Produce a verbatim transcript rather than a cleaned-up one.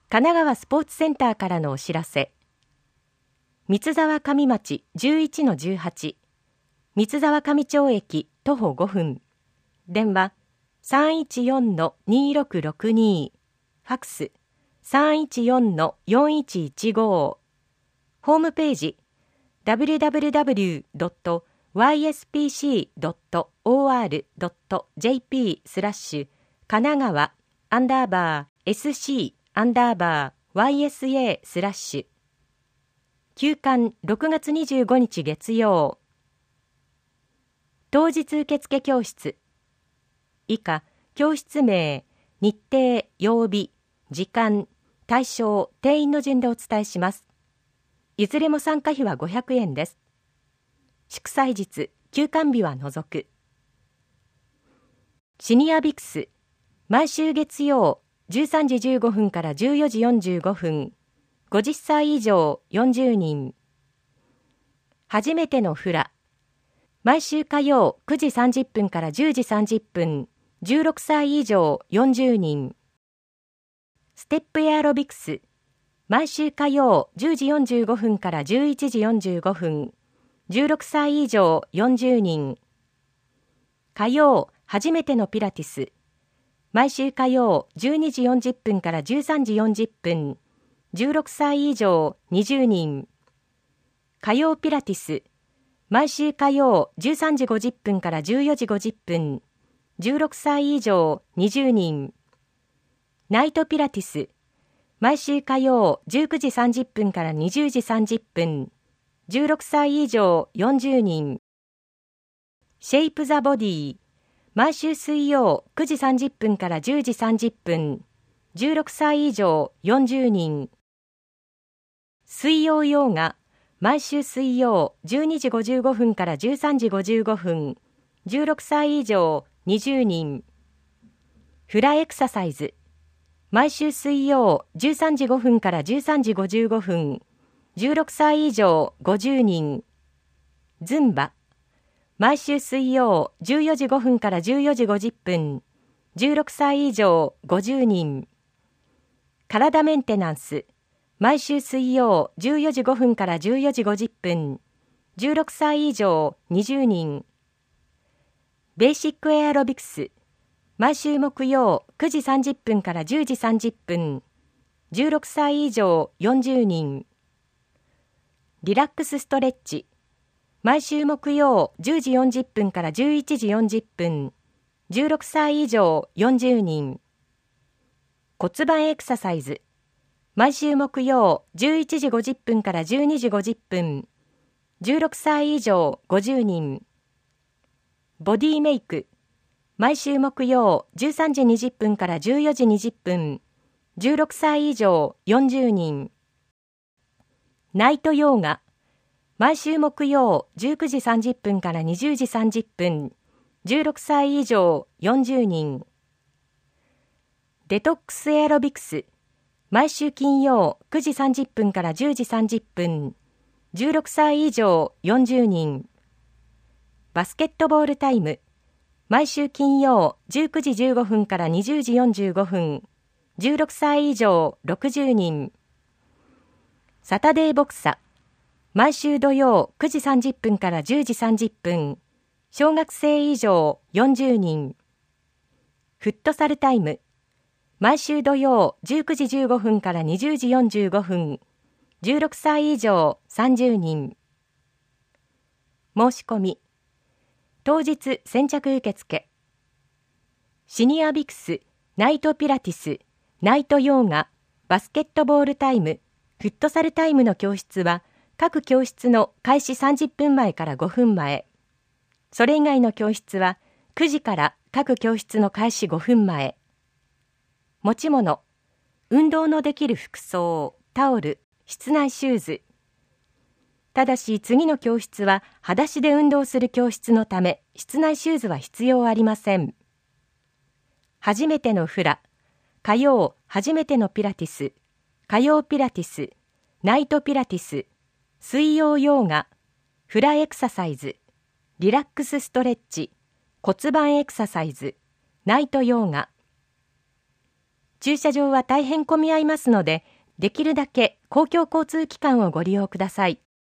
神奈川スポーツセンターからのお知らせ。三沢上町 じゅういちのじゅうはち、三沢上町駅徒歩ごふん。電話 さんいちよんのにろくろくに、ファクス さんいちよんのよんいちいちご。ホームページ ダブリューダブリューダブリュードットワイエスピーシードットオーアールドットジェーピー スラッシュ神奈川アンダーバー エスシー アンダーバー ワイエスエー スラッシュ。休館ろくがつにじゅうごにち月曜。当日受付教室。以下、教室名、日程、曜日、時間、対象、定員の順でお伝えします。いずれも参加費はごひゃくえんです。祝祭日、休館日は除く。シニアビクス、毎週月曜、じゅうさんじじゅうごふんからじゅうよじよんじゅうごふん、ごじゅっさい以上よんじゅうにん。初めてのフラ、毎週火曜くじさんじゅっぷんからじゅうじさんじゅっぷん、じゅうろくさい以上よんじゅうにん。ステップエアロビクス、毎週火曜じゅうじよんじゅうごふんからじゅういちじよんじゅうごふん、じゅうろくさい以上よんじゅうにん。火曜初めてのピラティス、毎週火曜じゅうにじよんじゅっぷんからじゅうさんじよんじゅっぷん、じゅうろくさい以上にじゅうにん。火曜ピラティス、毎週火曜じゅうさんじごじゅっぷんからじゅうよじごじゅっぷん、じゅうろくさい以上にじゅうにん。ナイトピラティス、毎週火曜じゅうくじさんじゅっぷんからにじゅうじさんじゅっぷん、じゅうろくさい以上よんじゅうにん。シェイプザボディ、毎週水曜くじさんじゅっぷんからじゅうじさんじゅっぷん、じゅうろくさい以上よんじゅうにん。水曜ヨガ、毎週水曜じゅうにじごじゅうごふんからじゅうさんじごじゅうごふん、じゅうろくさい以上にじゅうにん。フラエクササイズ、毎週水曜じゅうさんじごふんからじゅうさんじごじゅうごふん、じゅうろくさい以上ごじゅうにん。ズンバ、毎週水曜じゅうよじごふんからじゅうよじごじゅっぷん、じゅうろくさい以上ごじゅうにん。体メンテナンス、毎週水曜じゅうよじごふんからじゅうよじごじゅっぷん、じゅうろくさい以上にじゅうにん。ベーシックエアロビクス、毎週木曜くじさんじゅっぷんからじゅうじさんじゅっぷん、じゅうろくさい以上よんじゅうにん。リラックスストレッチ、毎週木曜じゅうじよんじゅっぷんからじゅういちじよんじゅっぷん、じゅうろくさい以上よんじゅうにん。骨盤エクササイズ、毎週木曜じゅういちじごじゅっぷんからじゅうにじごじゅっぷん、じゅうろくさい以上ごじゅうにん。ボディメイク、毎週木曜じゅうさんじにじゅっぷんからじゅうよじにじゅっぷん、じゅうろくさい以上よんじゅうにん。ナイトヨーガ、毎週木曜じゅうくじさんじゅっぷんからにじゅうじさんじゅっぷん、じゅうろくさい以上よんじゅうにん。デトックスエアロビクス、毎週金曜くじさんじゅっぷんからじゅうじさんじゅっぷん、じゅうろくさい以上よんじゅうにん。バスケットボールタイム、毎週金曜じゅうくじじゅうごふんからにじゅうじよんじゅうごふん、じゅうろくさい以上ろくじゅうにん。サタデーボクサ、毎週土曜くじさんじゅっぷんからじゅうじさんじゅっぷん、小学生以上よんじゅうにん。フットサルタイム、毎週土曜じゅうくじじゅうごふんからにじゅうじよんじゅうごふん、じゅうろくさい以上さんじゅうにん。申し込み、当日先着受付。シニアビクス、ナイトピラティス、ナイトヨーガ、バスケットボールタイム、フットサルタイムの教室は各教室の開始さんじゅっぷんまえからごふんまえ。それ以外の教室はくじから各教室の開始ごふんまえ。持ち物、運動のできる服装、タオル、室内シューズ。ただし次の教室は裸足で運動する教室のため、室内シューズは必要ありません。初めてのフラ、火曜初めてのピラティス、火曜ピラティス、ナイトピラティス、水曜ヨーガ、フラエクササイズ、リラックスストレッチ、骨盤エクササイズ、ナイトヨーガ。 駐車場は大変混み合いますので、できるだけ公共交通機関をご利用ください。